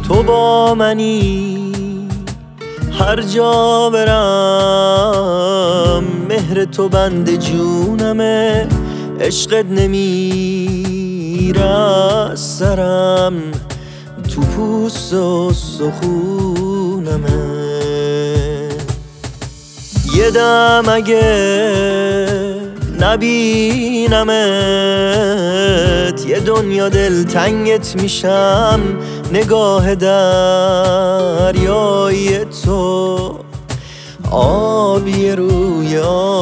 تو با منی هر جا برم، مهر تو بند جونمه، عشقت نمیره از سرم، تو پوست و سخونمه. یه دم اگه نبینمت، یه دنیا دلتنگت میشم، نگاه دریای تو آبی روی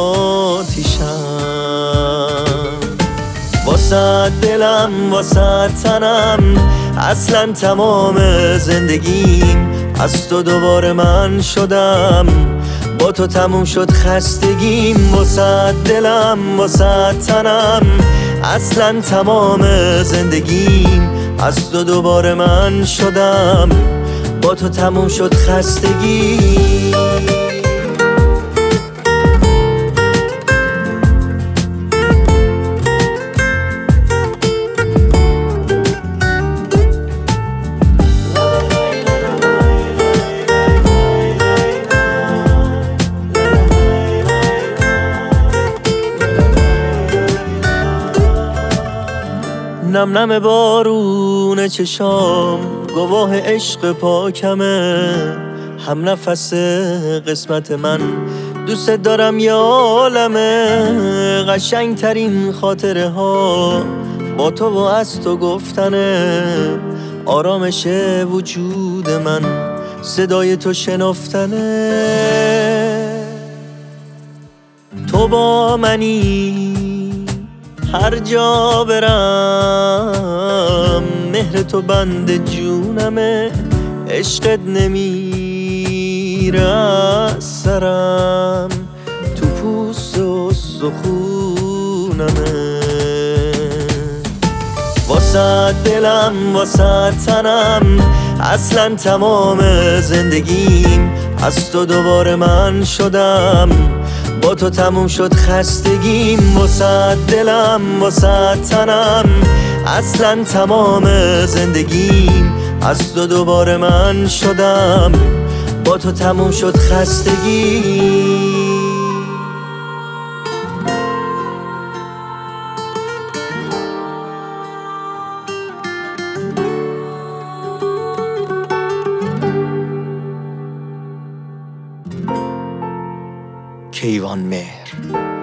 آتیشم. واسه دلم واسه تنم، اصلا تمام زندگیم از تو دوباره من شدم، با تو تموم شد خستگیم. واسه دلم واسه تنم، اصلا تمام زندگیم از تو دوباره من شدم، با تو تموم شد خستگیم. نم نم بارون چشام گواه عشق پاکمه، هم نفس قسمت من، دوست دارم یا عالمه. قشنگ ترین خاطره ها با تو و از تو گفتنه، آرامش وجود من صدای تو شنفتنه. تو با منی هر جا برم، مهر تو بند جونمه، عشقت نمیره از سرم، تو پوست و سخونمه. واسه دلم واسه تنم، اصلا تمام زندگیم از تو دوباره من شدم، با تو تموم شد خستگیم. واسه دلم واسه تنم، اصلا تمام زندگیم از تو دوباره من شدم، با تو تموم شد خستگیم. کیوان مهر.